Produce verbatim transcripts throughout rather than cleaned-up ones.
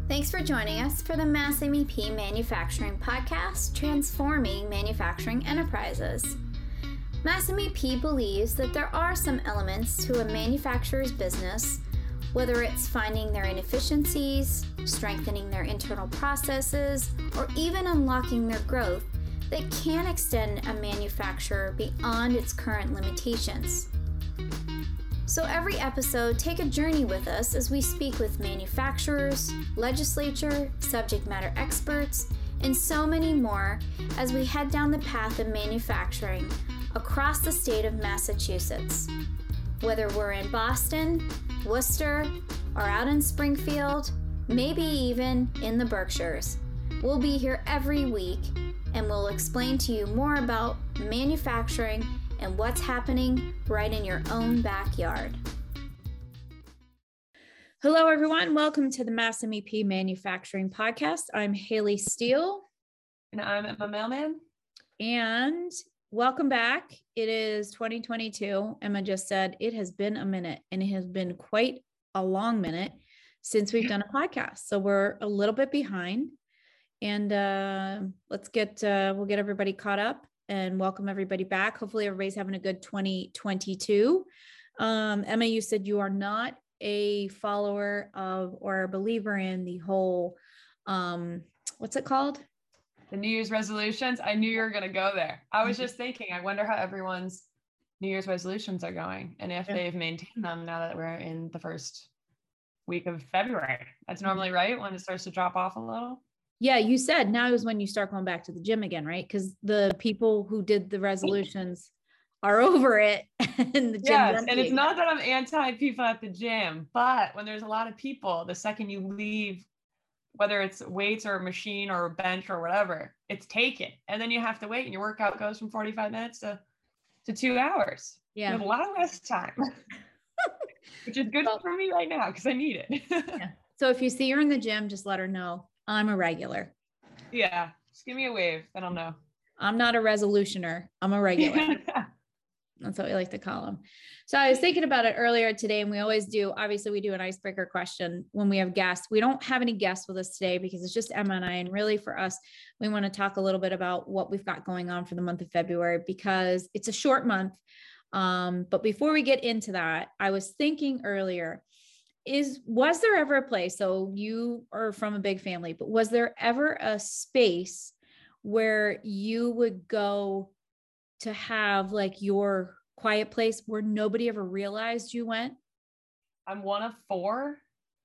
Thanks for joining us for the Mass M E P Manufacturing Podcast, Transforming Manufacturing Enterprises. Mass M E P believes that there are some elements to a manufacturer's business, whether it's finding their inefficiencies, strengthening their internal processes, or even unlocking their growth, that can extend a manufacturer beyond its current limitations. So every episode, take a journey with us as we speak with manufacturers, legislature, subject matter experts, and so many more as we head down the path of manufacturing across the state of Massachusetts. Whether we're in Boston, Worcester, or out in Springfield, maybe even in the Berkshires, we'll be here every week and we'll explain to you more about manufacturing and what's happening right in your own backyard. Hello, everyone. Welcome to the Mass M E P Manufacturing Podcast. I'm Haley Steele. And I'm Emma Mailman. And welcome back. It is twenty twenty-two. Emma just said it has been a minute, and it has been quite a long minute since we've done a podcast. So we're a little bit behind. And uh, let's get, uh, we'll get everybody caught up and welcome everybody back. Hopefully everybody's having a good twenty twenty-two. Um, Emma, you said you are not a follower of or a believer in the whole, um, what's it called? The New Year's resolutions. I knew you were going to go there. I was just thinking, I wonder how everyone's New Year's resolutions are going and if yeah. they've maintained them now that we're in the first week of February. That's normally right when it starts to drop off a little. Yeah, you said now is when you start going back to the gym again, right? Because the people who did the resolutions are over it. And the gym yes, and it's not that I'm anti people at the gym, but when there's a lot of people, the second you leave, whether it's weights or a machine or a bench or whatever, it's taken. And then you have to wait and your workout goes from forty-five minutes to, to two hours. Yeah. You have a lot of rest time, which is good well, for me right now because I need it. Yeah. So if you see her in the gym, just let her know. I'm a regular. Yeah. Just give me a wave. I don't know. I'm not a resolutioner. I'm a regular. That's what we like to call them. So I was thinking about it earlier today, and we always do. Obviously, we do an icebreaker question when we have guests. We don't have any guests with us today because it's just Emma and I. And really for us, we want to talk a little bit about what we've got going on for the month of February because it's a short month. Um, but before we get into that, I was thinking earlier, Is, was there ever a place, so you are from a big family, but was there ever a space where you would go to have like your quiet place where nobody ever realized you went? I'm one of four.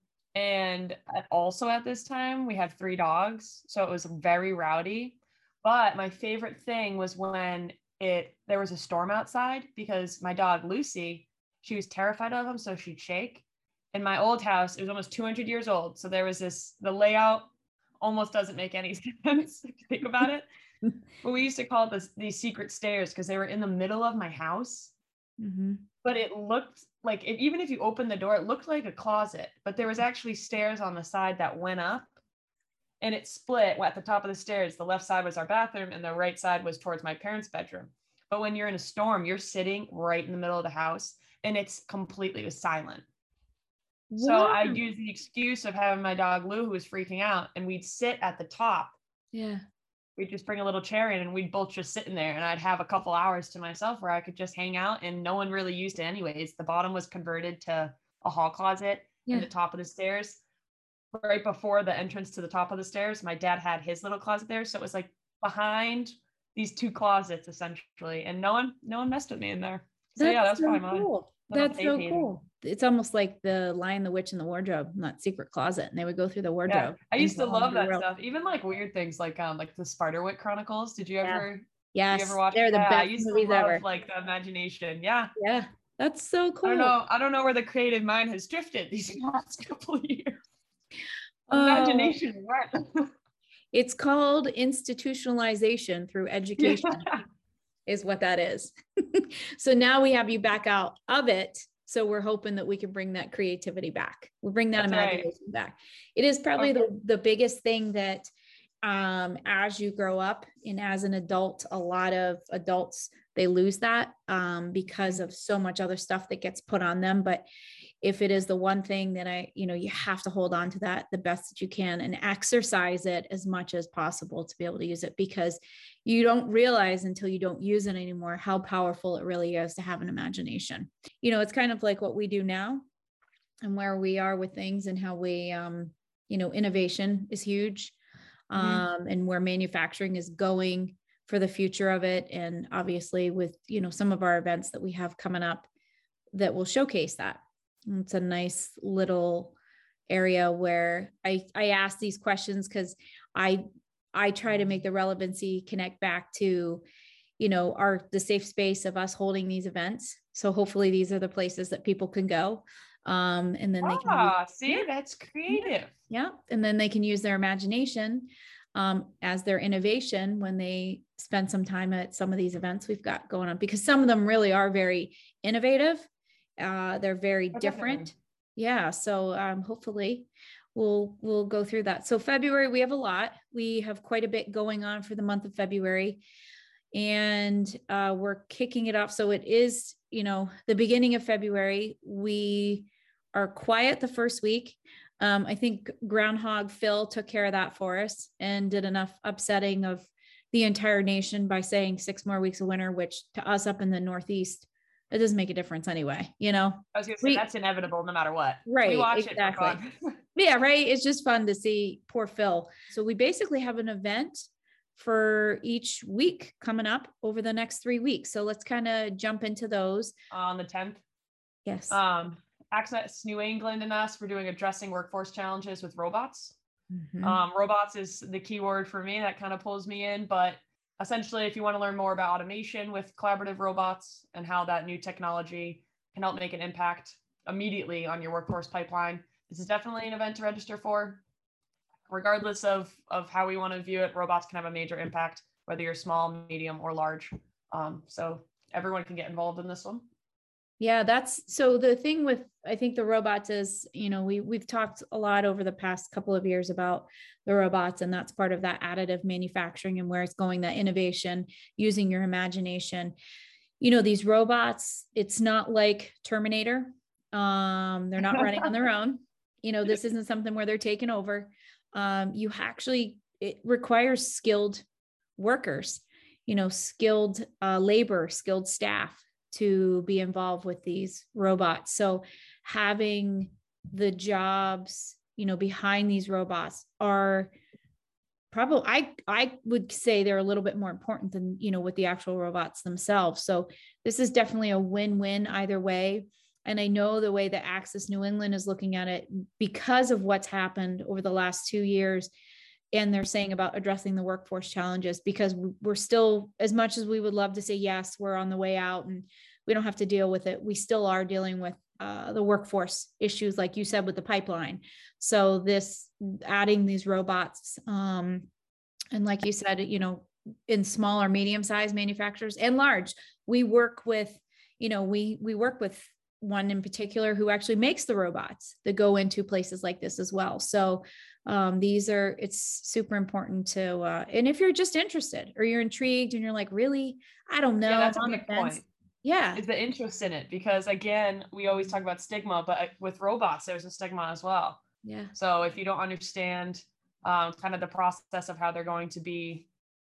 And also at this time, we had three dogs. So it was very rowdy. But my favorite thing was when it there was a storm outside because my dog, Lucy, she was terrified of them. So she'd shake. In my old house, it was almost two hundred years old. So there was this, the layout almost doesn't make any sense if you think about it. But we used to call it this, these secret stairs because they were in the middle of my house. Mm-hmm. But it looked like, it, even if you opened the door, it looked like a closet. But there was actually stairs on the side that went up. And it split at the top of the stairs. The left side was our bathroom and the right side was towards my parents' bedroom. But when you're in a storm, you're sitting right in the middle of the house and it's completely silent. So wow. I used the excuse of having my dog Lou, who was freaking out, and we'd sit at the top. Yeah. We'd just bring a little chair in and we'd both just sit in there and I'd have a couple hours to myself where I could just hang out and no one really used it anyways. The bottom was converted to a hall closet yeah. and the top of the stairs. Right before the entrance to the top of the stairs, my dad had his little closet there. So it was like behind these two closets essentially. And no one, no one messed with me in there. So that's yeah, that's so probably cool. mine. That's so cool. It's almost like the Lion, the Witch, and the Wardrobe, not secret closet. And they would go through the wardrobe. Yeah. I used to love that world. Stuff. Even like weird things like um like the Spiderwick Chronicles. Did you ever? Yeah. Yes. You ever watch? They're the yeah, best I used movies to love, ever. Like the imagination. Yeah. Yeah. That's so cool. I don't know. I don't know where the creative mind has drifted these last couple of years. Imagination. Uh, it's called institutionalization through education. Yeah. Is what that is. So now we have you back out of it. So we're hoping that we can bring that creativity back. We'll bring that That's imagination right. back. It is probably okay. the, the biggest thing that um, as you grow up and as an adult, a lot of adults, they lose that um, because of so much other stuff that gets put on them. But if it is the one thing that I, you know, you have to hold on to that the best that you can and exercise it as much as possible to be able to use it, because you don't realize until you don't use it anymore how powerful it really is to have an imagination. You know, it's kind of like what we do now and where we are with things and how we, um, you know, innovation is huge, um, mm-hmm. and where manufacturing is going for the future of it. And obviously with, you know, some of our events that we have coming up that will showcase that. It's a nice little area where I, I ask these questions because I, I try to make the relevancy connect back to, you know, our, the safe space of us holding these events. So hopefully these are the places that people can go. Um, and then they can ah, use, see, yeah, that's creative. Yeah, yeah. And then they can use their imagination um, as their innovation when they spend some time at some of these events we've got going on, because some of them really are very innovative. Uh, they're very Oh, different. definitely. Yeah. So um, hopefully we'll, we'll go through that. So February, we have a lot. We have quite a bit going on for the month of February, and uh, we're kicking it off. So it is, you know, the beginning of February. We are quiet the first week. Um, I think Groundhog Phil took care of that for us and did enough upsetting of the entire nation by saying six more weeks of winter, which to us up in the Northeast, it doesn't make a difference anyway. You know, I was gonna say we, that's inevitable no matter what. Right. We watch exactly. it for fun. Yeah. Right. It's just fun to see poor Phil. So we basically have an event for each week coming up over the next three weeks. So let's kind of jump into those. On the tenth. Yes. Um, Access New England and us, we're doing addressing workforce challenges with robots. Mm-hmm. Um, robots is the key word for me. That kind of pulls me in, but essentially, if you want to learn more about automation with collaborative robots and how that new technology can help make an impact immediately on your workforce pipeline, this is definitely an event to register for. Regardless of, of how we want to view it, robots can have a major impact, whether you're small, medium, or large. Um, so everyone can get involved in this one. Yeah, that's so the thing with, I think the robots is, you know, we, we've talked a lot over the past couple of years about the robots, and that's part of that additive manufacturing and where it's going, that innovation, using your imagination. You know, these robots, it's not like Terminator. Um, they're not running on their own. You know, this isn't something where they're taking over. Um, you actually, it requires skilled workers, you know, skilled uh, labor, skilled staff to be involved with these robots. So having the jobs, you know, behind these robots are probably, I, I would say they're a little bit more important than, you know, with the actual robots themselves. So this is definitely a win-win either way. And I know the way that Access New England is looking at it, because of what's happened over the last two years, and they're saying about addressing the workforce challenges, because we're still, as much as we would love to say, yes, we're on the way out and we don't have to deal with it, we still are dealing with uh, the workforce issues, like you said, with the pipeline. So this, adding these robots, um, and like you said, you know, in small or medium-sized manufacturers and large, we work with, you know, we, we work with one in particular who actually makes the robots that go into places like this as well. So um, these are, it's super important to, uh, and if you're just interested or you're intrigued and you're like, really, I don't know. Yeah, that's a on big the fence. point. Yeah. Is the interest in it, because again, we always talk about stigma, but with robots, there's a stigma as well. Yeah. So if you don't understand um, kind of the process of how they're going to be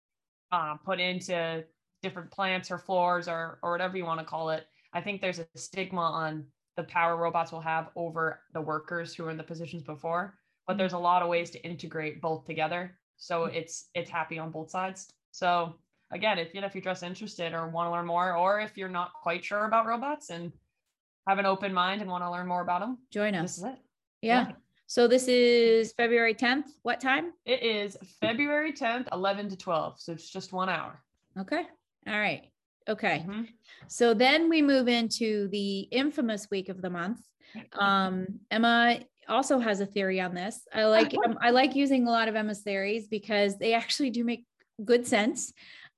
uh, put into different plants or floors or, or whatever you want to call it, I think there's a stigma on the power robots will have over the workers who are in the positions before, but there's a lot of ways to integrate both together. So it's, it's happy on both sides. So again, if, you know, if you're just interested or want to learn more, or if you're not quite sure about robots and have an open mind and want to learn more about them, join us. This is it. Yeah. yeah. So this is February tenth. What time? It is February tenth, eleven to twelve. So it's just one hour. Okay. All right. Okay. Mm-hmm. So then we move into the infamous week of the month. Um, Emma also has a theory on this. I like, um, I like using a lot of Emma's theories because they actually do make good sense.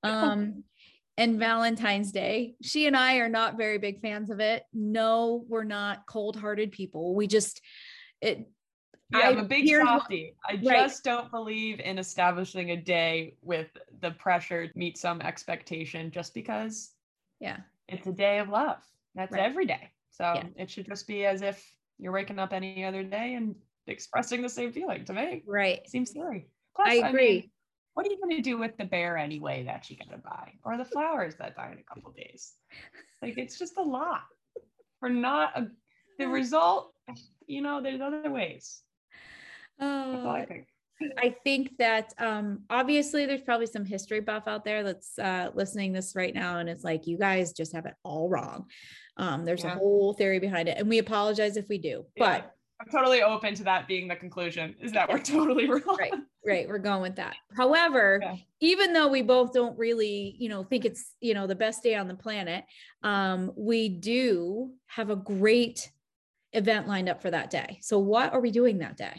Um, and Valentine's Day, she and I are not very big fans of it. No, we're not cold-hearted people. We just, it, Yeah, I'm a big softie. I right. just don't believe in establishing a day with the pressure to meet some expectation just because yeah, it's a day of love. That's right. every day. So yeah. it should just be as if you're waking up any other day and expressing the same feeling to me. Right. Seems silly. Plus, I agree. I mean, what are you going to do with the bear anyway that you got to buy, or the flowers that die in a couple of days? Like, it's just a lot for not a, the result. You know, there's other ways. That's all I Uh, think. I think that um, obviously there's probably some history buff out there that's uh, listening this right now. And it's like, you guys just have it all wrong. Um, there's Yeah. a whole theory behind it. And we apologize if we do, Yeah. but I'm totally open to that being the conclusion, is that we're totally wrong. right, right. We're going with that. However, Yeah. even though we both don't really, you know, think it's, you know, the best day on the planet, um, we do have a great event lined up for that day. So what are we doing that day?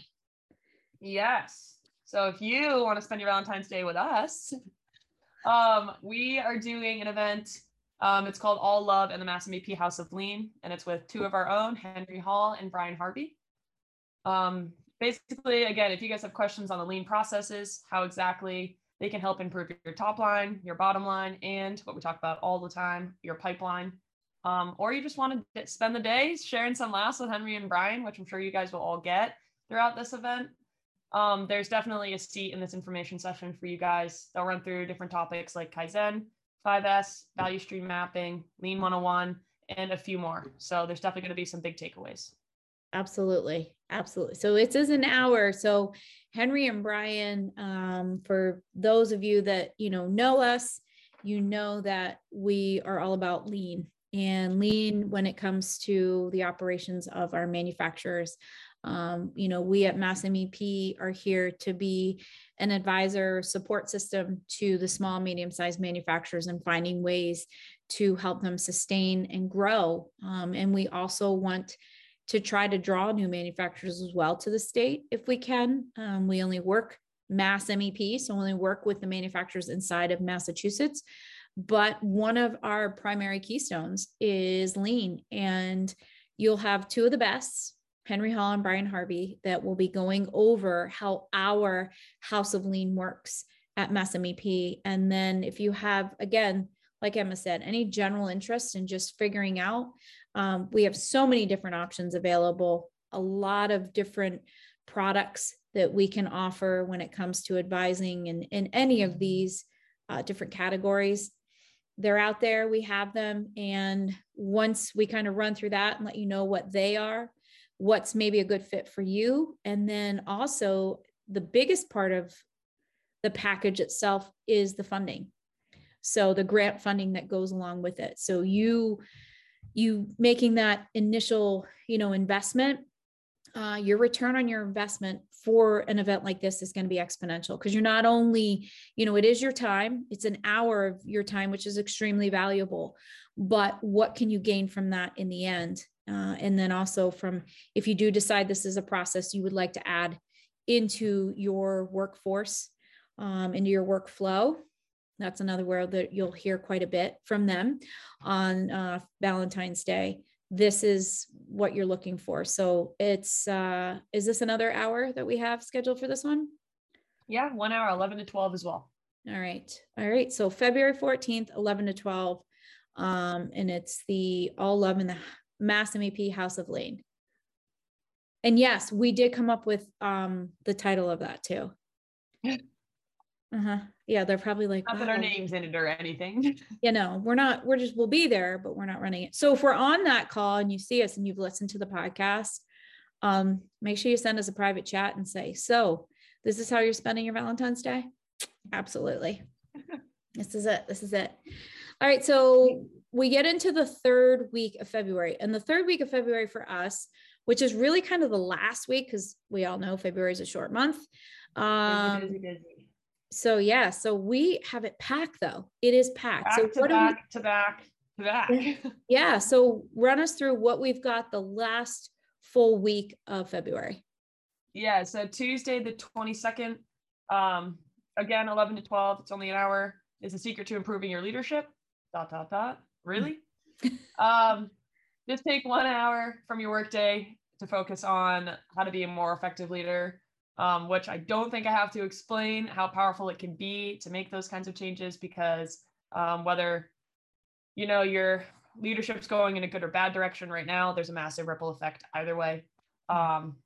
Yes. So if you want to spend your Valentine's Day with us, um, we are doing an event. Um, it's called All Love in the Mass M V P House of Lean, and it's with two of our own, Henry Hall and Brian Harvey. Um, basically, again, if you guys have questions on the lean processes, how exactly they can help improve your top line, your bottom line, and what we talk about all the time, your pipeline, um, or you just want to spend the day sharing some laughs with Henry and Brian, which I'm sure you guys will all get throughout this event. Um, there's definitely a seat in this information session for you guys. They'll run through different topics like Kaizen, five S, value stream mapping, Lean one oh one, and a few more. So there's definitely going to be some big takeaways. Absolutely. Absolutely. So it is an hour. So Henry and Brian, um, for those of you that, you know, know us, you know that we are all about lean and lean when it comes to the operations of our manufacturers. Um, you know, we at Mass M E P are here to be an advisor support system to the small, medium-sized manufacturers and finding ways to help them sustain and grow. Um, and we also want to try to draw new manufacturers as well to the state if we can. Um, we only work Mass M E P, so only work with the manufacturers inside of Massachusetts. But one of our primary keystones is lean, and you'll have two of the best, Henry Hall and Brian Harvey, that will be going over how our House of Lean works at Mass M E P. And then if you have, again, like Emma said, any general interest in just figuring out, um, we have so many different options available, a lot of different products that we can offer when it comes to advising in, in any of these uh, different categories. They're out there, we have them. And once we kind of run through that and let you know what they are, what's maybe a good fit for you. And then also the biggest part of the package itself is the funding. So the grant funding that goes along with it. So you, you making that initial, you know, investment, uh, your return on your investment for an event like this is going to be exponential, because you're not only, you know, it is your time, it's an hour of your time, which is extremely valuable, but what can you gain from that in the end? Uh, and then also from, if you do decide this is a process you would like to add into your workforce, um, into your workflow, that's another word that you'll hear quite a bit from them on uh, Valentine's Day. This is what you're looking for. So it's, uh, is this another hour that we have scheduled for this one? Yeah, one hour, eleven to twelve as well. All right. All right. So February fourteenth, eleven to twelve. Um, and it's the All Love in the Mass M E P House of Lean. And yes, we did come up with um, the title of that too. Uh-huh. Yeah, they're probably like, not wow. that our name's in it or anything. You know, we're not, we're just, we'll be there, but we're not running it. So if we're on that call and you see us and you've listened to the podcast, um, make sure you send us a private chat and say, so this is how you're spending your Valentine's Day? Absolutely. This is it. This is it. All right. So we get into the third week of February, and the third week of February for us, which is really kind of the last week, because we all know February is a short month. Um, busy, busy, busy. So yeah, so we have it packed though. It is packed. Back so to what back do we, to back to back. yeah. So run us through what we've got the last full week of February. Yeah. So Tuesday, the twenty-second, um, again, eleven to twelve, it's only an hour, is the secret to improving your leadership. Dot, dot, dot. Really? um, just take one hour from your workday to focus on how to be a more effective leader. Um, which I don't think I have to explain how powerful it can be to make those kinds of changes, because um, whether, you know, your leadership's going in a good or bad direction right now, there's a massive ripple effect either way. Um,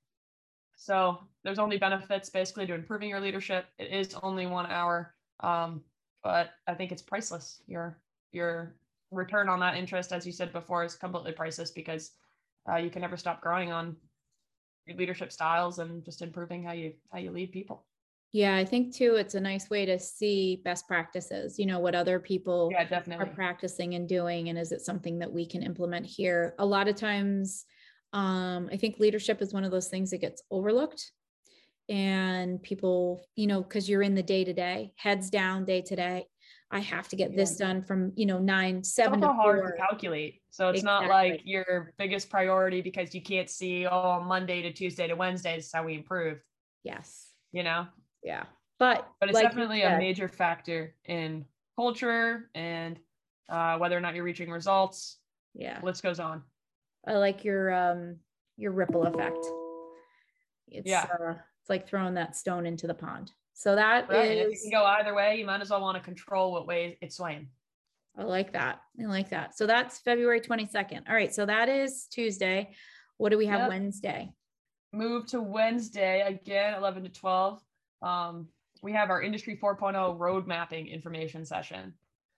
so there's only benefits basically to improving your leadership. It is only one hour, um, but I think it's priceless. Your your return on that interest, as you said before, is completely priceless because uh, you can never stop growing on your leadership styles and just improving how you how you lead people. Yeah, I think too, it's a nice way to see best practices, you know, what other people yeah, definitely. are practicing and doing. And is it something that we can implement here? A lot of times, um, I think leadership is one of those things that gets overlooked. And people, you know, because you're in the day to day, heads down, day to day. I have to get this done from, you know, nine, seven it's also to hard four. to calculate. So it's Exactly. not like your biggest priority because you can't see, oh, Monday to Tuesday to Wednesday is how we improved. Yes. You know? Yeah. But, but it's like definitely a major factor in culture and uh, whether or not you're reaching results. Yeah. The list goes on. I like your, um, your ripple effect. It's, yeah. uh, it's like throwing that stone into the pond. So that right. is, and if you can go either way, you might as well want to control what way it's swaying. I like that. I like that. So that's February twenty-second. All right. So that is Tuesday. What do we have yep. Wednesday? Move to Wednesday again, eleven to twelve. Um, we have our Industry four point oh road mapping information session.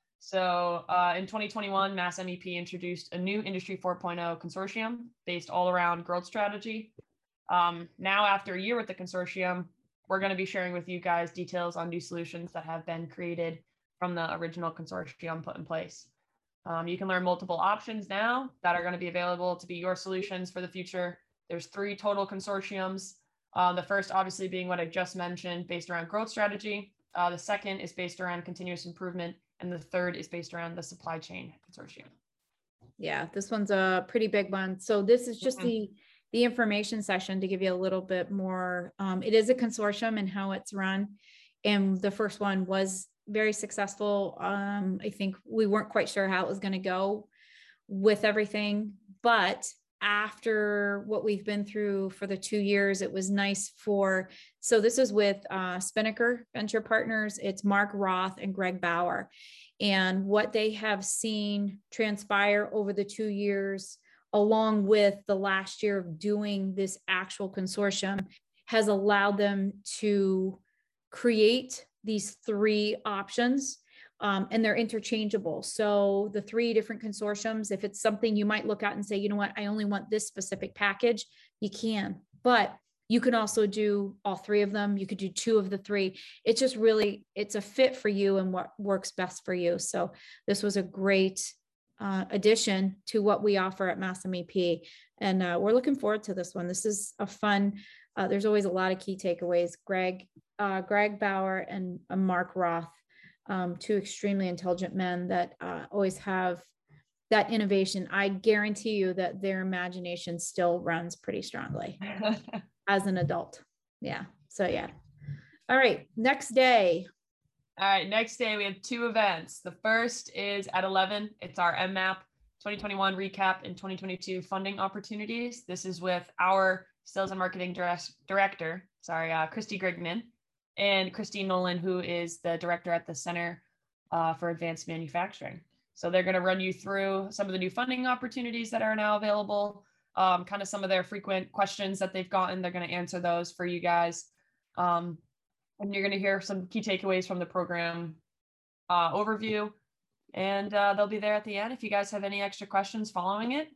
So uh, in twenty twenty-one, Mass M E P introduced a new Industry four point oh consortium based all around growth strategy. Um, now, after a year with the consortium, we're going to be sharing with you guys details on new solutions that have been created from the original consortium put in place. Um, you can learn multiple options now that are going to be available to be your solutions for the future. There's three total consortiums. Uh, the first, obviously, being what I just mentioned, based around growth strategy. Uh, the second is based around continuous improvement. And the third is based around the supply chain consortium. Yeah, this one's a pretty big one. So this is just mm-hmm. the the information session to give you a little bit more. Um, it is a consortium and how it's run. And the first one was very successful. Um, I think we weren't quite sure how it was going to go with everything, but after what we've been through for the two years, it was nice for, so this is with uh, Spinnaker Venture Partners. It's Mark Roth and Greg Bauer. And what they have seen transpire over the two years, along with the last year of doing this actual consortium, has allowed them to create these three options. Um, and they're interchangeable. So the three different consortiums, if it's something you might look at and say, you know what, I only want this specific package, you can, but you can also do all three of them. You could do two of the three. It's just really, it's a fit for you and what works best for you. So this was a great uh, addition to what we offer at Mass M E P. And uh, we're looking forward to this one. This is a fun, uh, there's always a lot of key takeaways. Greg, uh, Greg Bauer and uh, Mark Roth. Um, two extremely intelligent men that uh, always have that innovation. I guarantee you that their imagination still runs pretty strongly as an adult. Yeah. So yeah. All right. Next day. All right. Next day, we have two events. The first is at eleven. It's our M MAP twenty twenty-one recap and twenty twenty-two funding opportunities. This is with our sales and marketing direct, director, sorry, uh, Christy Grignan, and Christine Nolan, who is the director at the Center uh, for Advanced Manufacturing. So they're going to run you through some of the new funding opportunities that are now available, um, kind of some of their frequent questions that they've gotten. They're going to answer those for you guys. Um, and you're going to hear some key takeaways from the program uh, overview. And uh, they'll be there at the end if you guys have any extra questions following it.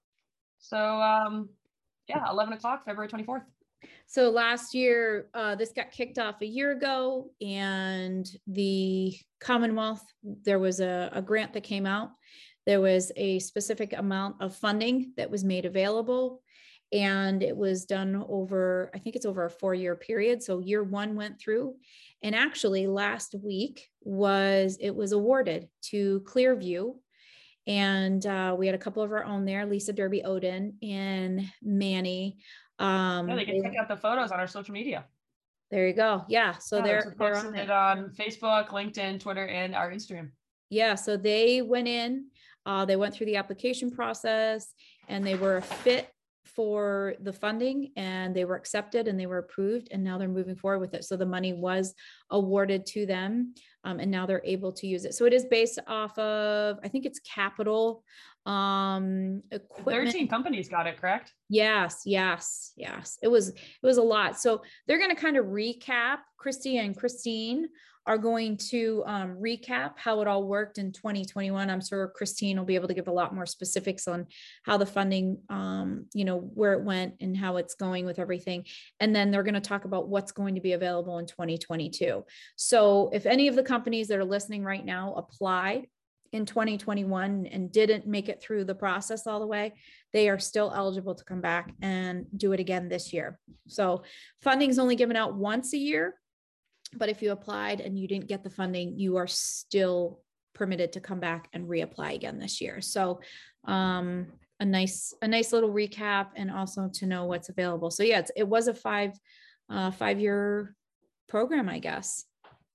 So um, yeah, eleven o'clock, February twenty-fourth. So last year, uh, this got kicked off a year ago, and the Commonwealth, there was a, a grant that came out. There was a specific amount of funding that was made available, and it was done over, I think it's over a four-year period. So year one went through, and actually last week was, it was awarded to Clearview. And uh, we had a couple of our own there, Lisa Derby Oden and Manny. Um, yeah, they can check out the photos on our social media. There you go. Yeah. So yeah, they're, they're posted on it on Facebook, LinkedIn, Twitter, and our Instagram. Yeah. So they went in, uh, they went through the application process, and they were a fit for the funding, and they were accepted and they were approved, and now they're moving forward with it. So the money was awarded to them, um, and now they're able to use it. So it is based off of, I think it's capital Um, equipment. thirteen companies got it, correct? Yes, yes, yes. It was, it was a lot. So they're going to kind of recap. Christy and Christine are going to um, recap how it all worked in twenty twenty-one. I'm sure Christine will be able to give a lot more specifics on how the funding, um, you know, where it went and how it's going with everything. And then they're going to talk about what's going to be available in twenty twenty-two. So if any of the companies that are listening right now applied in twenty twenty-one and didn't make it through the process all the way, they are still eligible to come back and do it again this year. So funding is only given out once a year, but if you applied and you didn't get the funding, you are still permitted to come back and reapply again this year. So um, a nice, a nice little recap, and also to know what's available. So yeah, it's, it was a five, uh, five year program, I guess.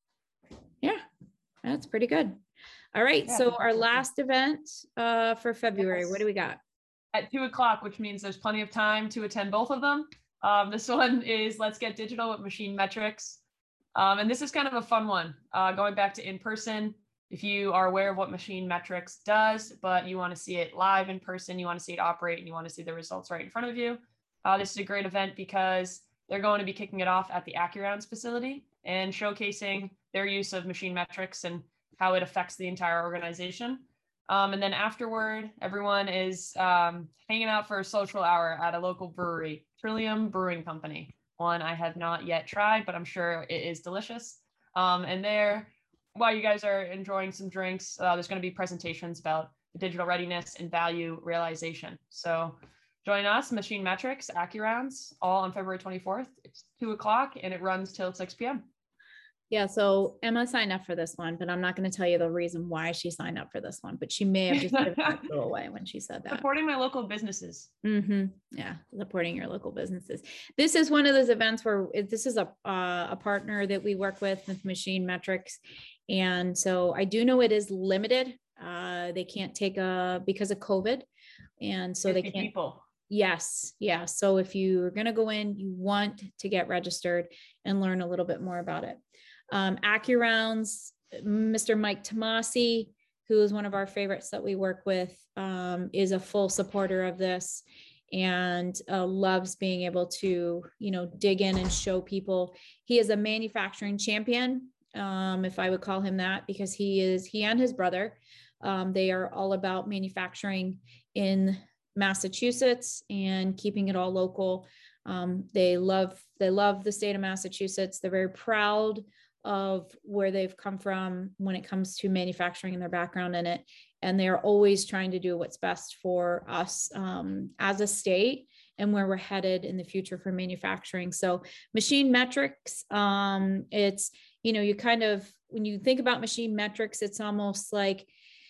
Yeah, that's pretty good. All right. Yeah, so our last event uh, for February, yes. What do we got? At two o'clock, which means there's plenty of time to attend both of them. Um, this one is Let's Get Digital with Machine Metrics. Um, and this is kind of a fun one. Uh, going back to in-person, if you are aware of what Machine Metrics does, but you want to see it live in person, you want to see it operate, and you want to see the results right in front of you, uh, this is a great event because they're going to be kicking it off at the AccuRounds facility and showcasing their use of Machine Metrics and how it affects the entire organization. Um, and then afterward, everyone is um, hanging out for a social hour at a local brewery, Trillium Brewing Company. One I have not yet tried, but I'm sure it is delicious. Um, and there, while you guys are enjoying some drinks, uh, there's going to be presentations about the digital readiness and value realization. So join us, Machine Metrics, AccuRounds, all on February twenty-fourth. It's two o'clock and it runs till six p.m. Yeah, so Emma signed up for this one, but I'm not going to tell you the reason why she signed up for this one, but she may have just given it a go away when she said that. Supporting my local businesses. Mm-hmm. Yeah, supporting your local businesses. This is one of those events where it, this is a uh, a partner that we work with with Machine Metrics, and so I do know it is limited. Uh, they can't take a because of COVID, and so they can't. People. Yes, yeah. So if you're going to go in, you want to get registered and learn a little bit more about it. Um, AccuRounds, Mister Mike Tomasi, who is one of our favorites that we work with, um, is a full supporter of this and uh, loves being able to, you know, dig in and show people. He is a manufacturing champion, um, if I would call him that, because he is, he and his brother, um, they are all about manufacturing in Massachusetts and keeping it all local. Um, they love, they love the state of Massachusetts. They're very proud of where they've come from when it comes to manufacturing and their background in it. And they're always trying to do what's best for us um, as a state and where we're headed in the future for manufacturing. So Machine Metrics, um, it's, you know, you kind of, when you think about Machine Metrics, it's almost like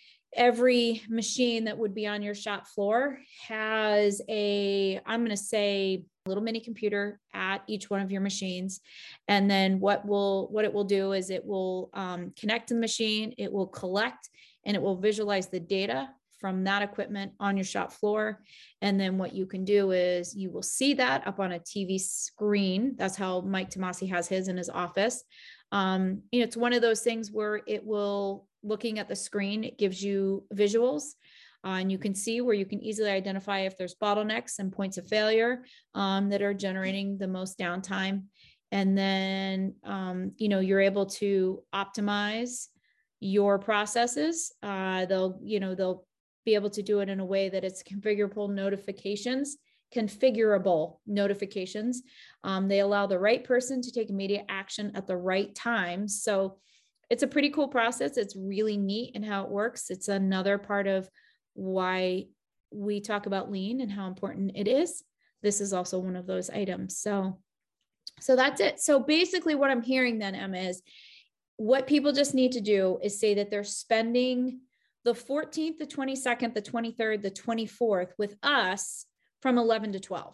every machine that would be on your shop floor has a, I'm going to say, little mini computer at each one of your machines. And then what will, what it will do is it will um, connect to the machine, it will collect, and it will visualize the data from that equipment on your shop floor. And then what you can do is you will see that up on a T V screen. That's how Mike Tomasi has his in his office. Um, you know, it's one of those things where it will, looking at the screen, it gives you visuals. Uh, and you can see where you can easily identify if there's bottlenecks and points of failure um, that are generating the most downtime. And then, um, you know, you're able to optimize your processes. Uh, they'll, you know, they'll be able to do it in a way that it's configurable notifications, configurable notifications. Um, they allow the right person to take immediate action at the right time. So it's a pretty cool process. It's really neat in how it works. It's another part of why we talk about lean and how important it is. This is also one of those items. So, so that's it. So basically what I'm hearing then, Emma, is what people just need to do is say that they're spending the fourteenth, the twenty-second, the twenty-third, the twenty-fourth with us from eleven to twelve.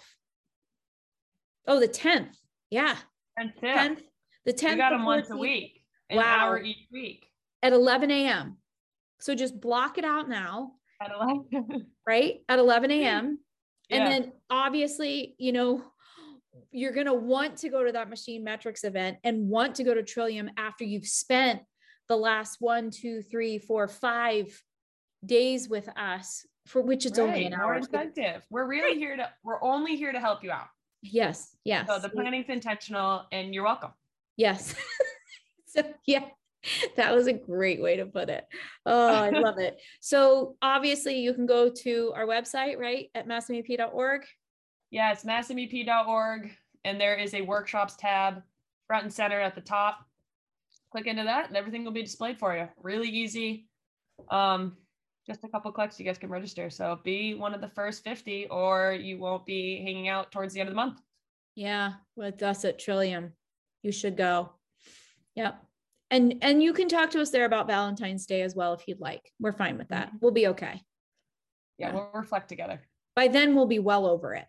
Oh, the tenth. Yeah. tenth. The tenth. We got them once a week. An wow. hour each week. At eleven a.m. So just block it out now. At eleven. Right? At eleven a.m. Yeah. And then obviously, you know, you're going to want to go to that Machine Metrics event and want to go to Trillium after you've spent the last one, two, three, four, five days with us for which it's right, only an more hour. incentive. We're really Right. here to, we're only here to help you out. Yes. Yes. So the planning's intentional and you're welcome. Yes. So yeah, that was a great way to put it. Oh, I love it. So obviously you can go to our website, right? At mass M E P dot org. Yeah, it's mass M E P dot org. And there is a workshops tab front and center at the top. Click into that and everything will be displayed for you. Really easy. Um, just a couple clicks, you guys can register. So be one of the first fifty or you won't be hanging out towards the end of the month. Yeah, with us at Trillium. You should go. Yep. And and you can talk to us there about Valentine's Day as well if you'd like. We're fine with that. We'll be okay. Yeah, Yeah. we'll reflect together. By then we'll be well over it.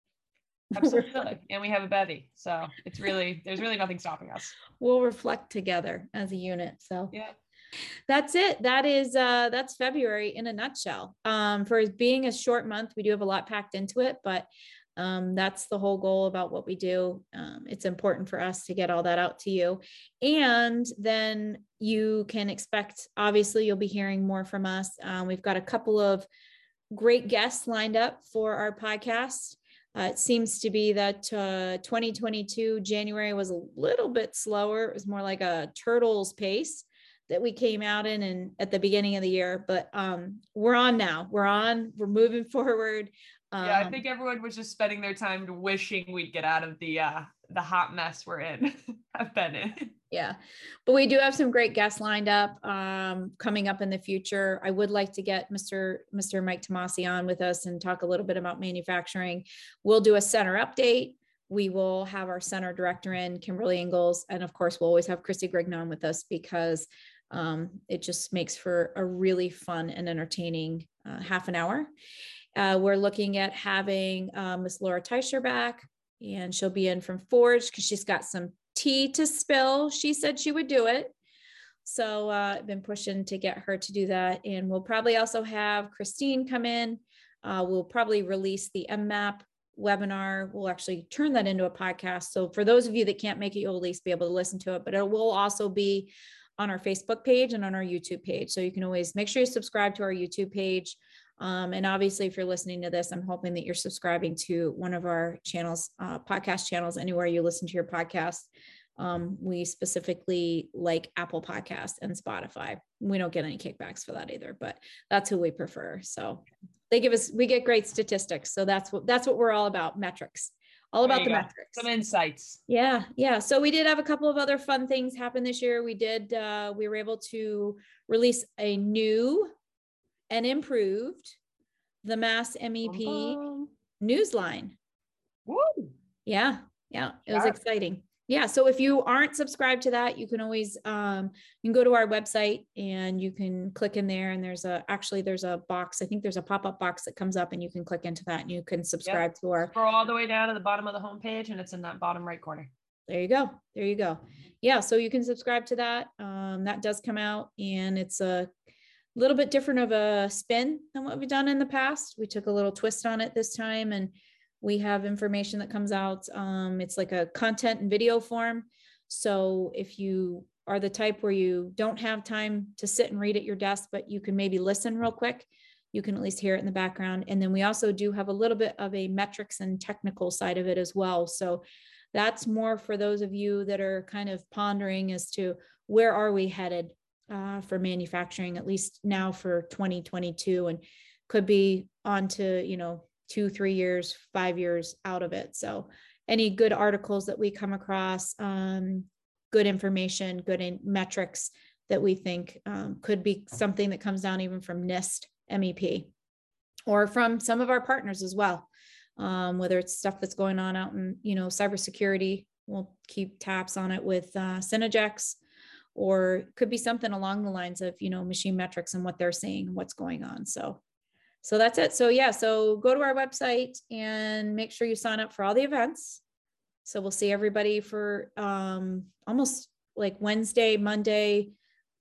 Absolutely. And we have a bevy. So it's really, there's really nothing stopping us. We'll reflect together as a unit. So yeah. That's it. That is uh that's February in a nutshell. Um, for being a short month, we do have a lot packed into it, but um, that's the whole goal about what we do. Um, it's important for us to get all that out to you. And then you can expect, obviously, you'll be hearing more from us. Um, we've got a couple of great guests lined up for our podcast. Uh, it seems to be that uh, twenty twenty-two January was a little bit slower. It was more like a turtle's pace that we came out in and at the beginning of the year, but um, we're on now. We're on. We're moving forward. Um, yeah, I think everyone was just spending their time wishing we'd get out of the uh, the hot mess we're in. I've been in. Yeah, but we do have some great guests lined up um, coming up in the future. I would like to get Mister Mister Mike Tomasi on with us and talk a little bit about manufacturing. We'll do a center update. We will have our center director in, Kimberly Ingalls, and of course, we'll always have Christy Grignon with us because um, it just makes for a really fun and entertaining uh, half an hour. Uh, we're looking at having uh, Miss Laura Teicher back, and she'll be in from Forge because she's got some tea to spill. She said she would do it. So uh, I've been pushing to get her to do that. And we'll probably also have Christine come in. Uh, we'll probably release the M MAP webinar. We'll actually turn that into a podcast. So for those of you that can't make it, you'll at least be able to listen to it, but it will also be on our Facebook page and on our YouTube page. So you can always make sure you subscribe to our YouTube page. Um, and obviously, if you're listening to this, I'm hoping that you're subscribing to one of our channels, uh, podcast channels, anywhere you listen to your podcast. Um, we specifically like Apple Podcasts and Spotify. We don't get any kickbacks for that either, but that's who we prefer. So they give us, we get great statistics. So that's what, that's what we're all about. Metrics, all about the go. metrics. Some insights. Yeah. Yeah. So we did have a couple of other fun things happen this year. We did, uh, we were able to release a new and improved the Mass M E P Bum, newsline. Woo. Yeah. Yeah. It was Sharp. exciting. Yeah. So if you aren't subscribed to that, you can always, um, you can go to our website and you can click in there and there's a, actually there's a box. I think there's a pop-up box that comes up and you can click into that and you can subscribe Yep. to our, Scroll all the way down to the bottom of the homepage and it's in that bottom right corner. there you go. There you go. Yeah. So you can subscribe to that. Um, that does come out and it's a little bit different of a spin than what we've done in the past. We took a little twist on it this time and we have information that comes out. Um, it's like a content and video form. So if you are the type where you don't have time to sit and read at your desk, but you can maybe listen real quick, you can at least hear it in the background. And then we also do have a little bit of a metrics and technical side of it as well. So that's more for those of you that are kind of pondering as to where are we headed uh, for manufacturing, at least now for twenty twenty-two, and could be on to, you know, two, three years, five years out of it. So any good articles that we come across, um, good information, good in metrics that we think um, could be something that comes down even from NIST M E P or from some of our partners as well. Um, whether it's stuff that's going on out in, you know, cybersecurity, we'll keep tabs on it with uh, Synergex, or could be something along the lines of, you know, machine metrics and what they're seeing, what's going on. So, so that's it. So yeah, so go to our website and make sure you sign up for all the events. So we'll see everybody for um, almost like Wednesday, Monday,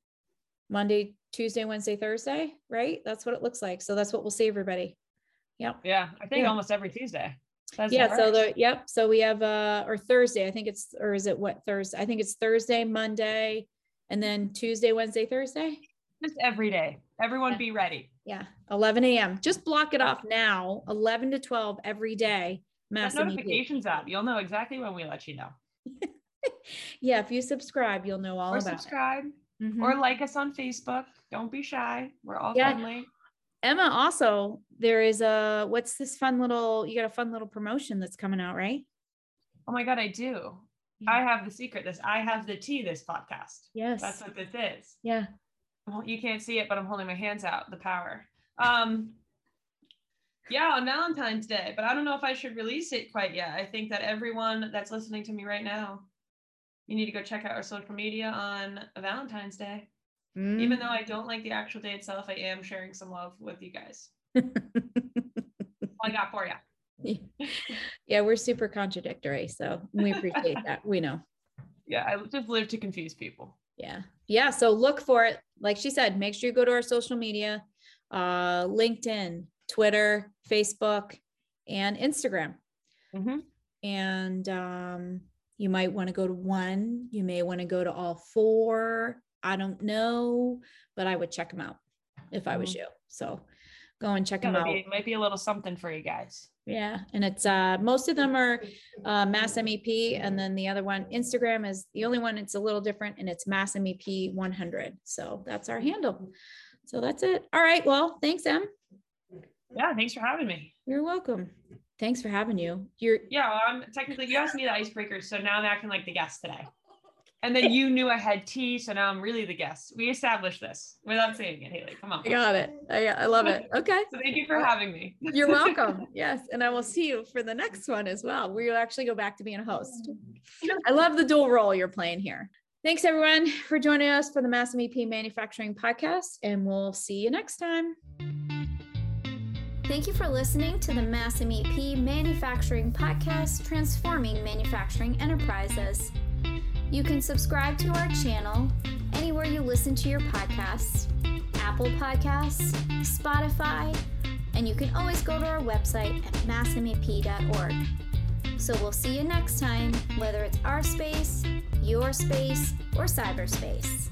Monday, Tuesday, Wednesday, Thursday, right? That's what it looks like. So that's what we'll see everybody. Yep. Yeah, I think Yeah. almost every Tuesday. That's Yeah. So the the, yep. So we have, uh, or Thursday, I think it's, or is it what Thursday? I think it's Thursday, Monday, and then Tuesday, Wednesday, Thursday. just every day. Everyone Yeah. be ready. Yeah. eleven a.m. Just block it off now. eleven to twelve every day. Set Mass M E P. notifications up. You'll know exactly when we let you know. Yeah. If you subscribe, you'll know all Or about subscribe. it. Mhm. Or like us on Facebook. Don't be shy. We're all Yeah. friendly. Emma, also, there is a, what's this fun little, you got a fun little promotion that's coming out, right? Oh my God, I do. Yeah. I have the secret. This I have the tea, this podcast. Yes. That's what this is. Yeah. Well, you can't see it, but I'm holding my hands out, the power. Um, yeah, on Valentine's Day, but I don't know if I should release it quite yet. I think that everyone that's listening to me right now, you need to go check out our social media on Valentine's Day. Mm. Even though I don't like the actual day itself, I am sharing some love with you guys. I got for you. Yeah, we're super contradictory, so we appreciate that. We know. Yeah, I just live to confuse people. Yeah. Yeah. So look for it. Like she said, make sure you go to our social media, uh, LinkedIn, Twitter, Facebook, and Instagram. Mm-hmm. And um, you might want to go to one. You may want to go to all four. I don't know, but I would check them out if I was Mm-hmm. you. So go and check Yeah, them out. be, might be a little something for you guys. Yeah. And it's, uh, most of them are, uh, Mass M E P. And then the other one, Instagram is the only one. It's a little different and it's Mass M E P one hundred. So that's our handle. So that's it. All right. Well, thanks, Em. Yeah, thanks for having me. You're welcome. Thanks for having you. You're, Yeah, well, I'm technically, you asked me the icebreaker, so now I'm acting like the guest today. And then you knew I had tea, so now I'm really the guest. We established this without saying it, Haley. Come on. I got it. I, I love it. Okay. So thank you for having me. You're welcome. Yes. And I will see you for the next one as well. We will actually go back to being a host. I love the dual role you're playing here. Thanks everyone for joining us for the Mass M E P Manufacturing Podcast, and we'll see you next time. Thank you for listening to the Mass M E P Manufacturing Podcast, Transforming Manufacturing Enterprises. You can subscribe to our channel anywhere you listen to your podcasts, Apple Podcasts, Spotify, and you can always go to our website at mass m e p dot org. So we'll see you next time, whether it's our space, your space, or cyberspace.